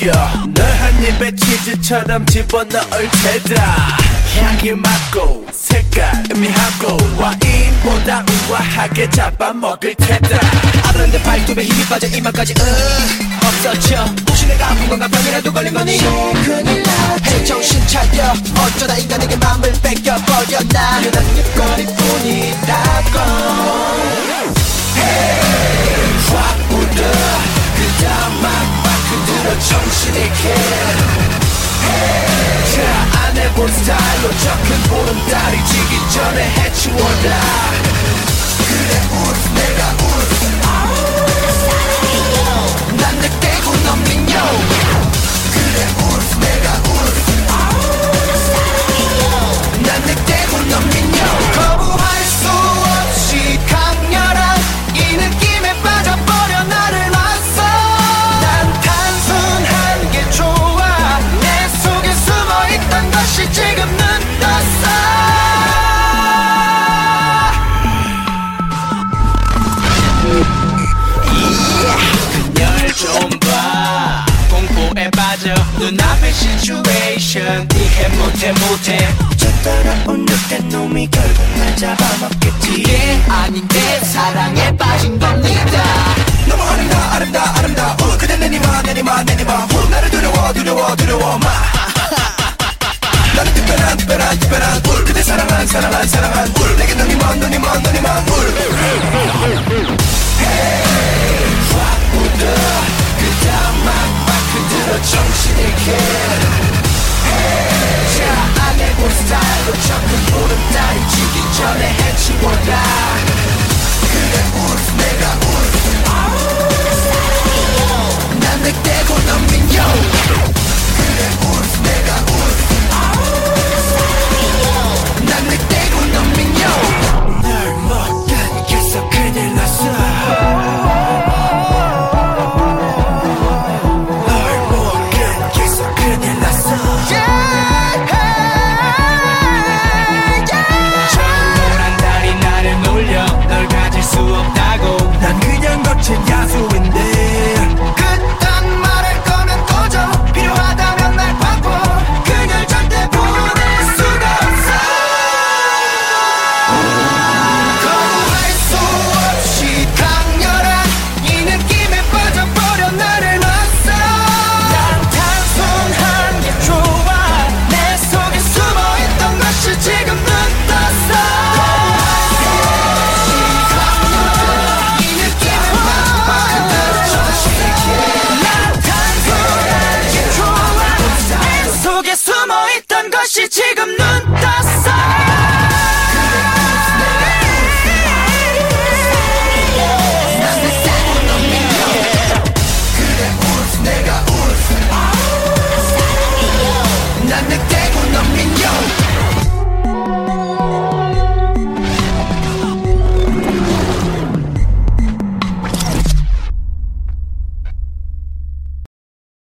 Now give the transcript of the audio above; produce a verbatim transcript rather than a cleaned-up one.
느껴 널 한 입에 치즈처럼 집어넣을 테다 향기 맡고 색깔 의미하고 와인보다 우아하게 잡아먹을 테다 아브는데 발톱에 힘이 빠져 이마까지 으 없어져 혹시 내가 아픈 건가 병이라도 걸린 거니 큰일 나지 정신 차려 어쩌다 인간에게 맘을 뺏겨버렸나 그냥 입거리뿐이라고 Hey 확 울어 그 다음 막막 흔들어 정신있게 Hey 자 안 해본 스타일로 저 큰 보름달이 지기 전에 해치워라 그래 울어 내가 울어 난 늑대고 넌 민요 그래 울어 내가 울어 난 늑대고 넌 민요 거부할 수 없이 강렬한 이 느낌에 빠져버려 나를 맞서 난 단순한 게 좋아 내 속에 숨어있던 것이 지금 눈 떴어 그녀를 좀 봐 공포에 빠져 눈앞의 시츄에이션 이해 못해 못해 저 따라온 늑대 놈이 결국 날 잡아먹겠지 이게 아닌데 사랑에 빠진 겁니다 너무 아름다 아름다 아름다워 그대 내니마 내니마 내니마 후 나를 두려워 두려워 두려워 마 나는 특별한 특별한 특별한 울 그대 사랑한 사랑한 사랑한 울 내게 눈이 먼 눈이 먼 눈이 먼 울 Hey 확 울어 그 다음 막막 흔들어 정신있게 Hey 자 안 해본 스타일로 저 큰 보름달이 지기 전에